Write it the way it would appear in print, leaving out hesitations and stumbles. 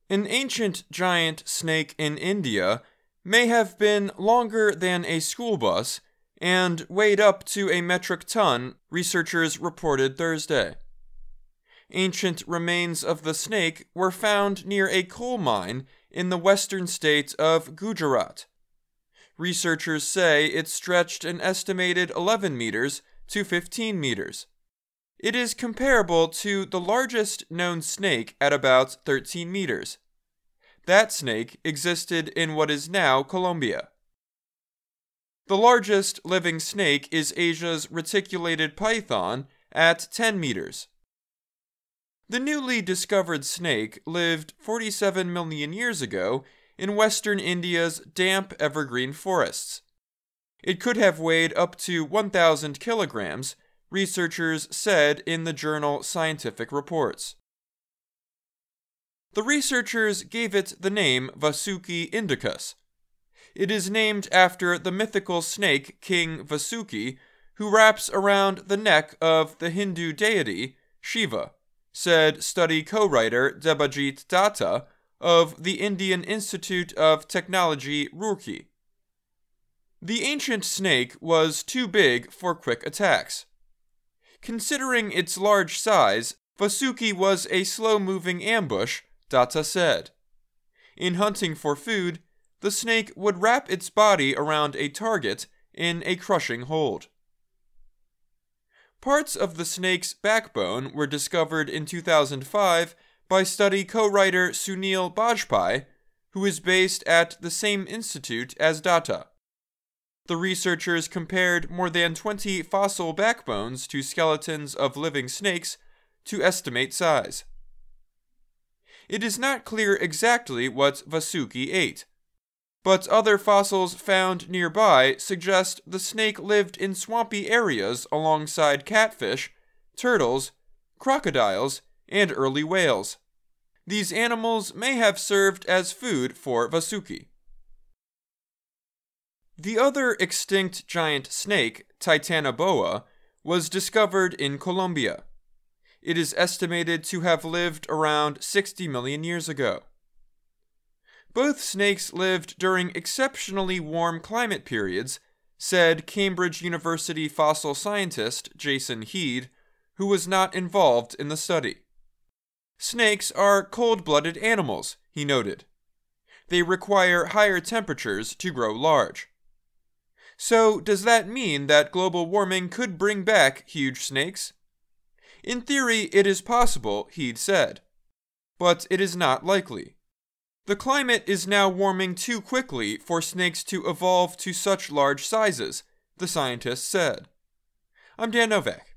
An ancient giant snake in India may have been longer than a school bus and weighed up to a metric ton, researchers reported Thursday. Ancient remains of the snake were found near a coal mine in the western state of Gujarat. Researchers say it stretched an estimated 11 meters to 15 meters. It is comparable to the largest known snake at about 13 meters. That snake existed in what is now Colombia. The largest living snake is Asia's reticulated python at 10 meters. The newly discovered snake lived 47 million years ago in western India's damp evergreen forests. It could have weighed up to 1,000 kilograms, researchers said in the journal Scientific Reports. The researchers gave it the name Vasuki indicus. It is named after the mythical snake King Vasuki, who wraps around the neck of the Hindu deity Shiva, said study co-writer Debajit Datta of the Indian Institute of Technology, Roorkee. The ancient snake was too big for quick attacks. Considering its large size, Vasuki was a slow-moving ambush, Datta said. In hunting for food, the snake would wrap its body around a target in a crushing hold. Parts of the snake's backbone were discovered in 2005 by study co-writer Sunil Bajpai, who is based at the same institute as Datta. The researchers compared more than 20 fossil backbones to skeletons of living snakes to estimate size. It is not clear exactly what Vasuki ate, but other fossils found nearby suggest the snake lived in swampy areas alongside catfish, turtles, crocodiles, and early whales. These animals may have served as food for Vasuki. The other extinct giant snake, Titanoboa, was discovered in Colombia. It is estimated to have lived around 60 million years ago. Both snakes lived during exceptionally warm climate periods, said Cambridge University fossil scientist Jason Head, who was not involved in the study. Snakes are cold-blooded animals, he noted. They require higher temperatures to grow large. So, does that mean that global warming could bring back huge snakes? In theory, it is possible, Head said. But it is not likely. The climate is now warming too quickly for snakes to evolve to such large sizes, the scientists said. I'm Dan Novak.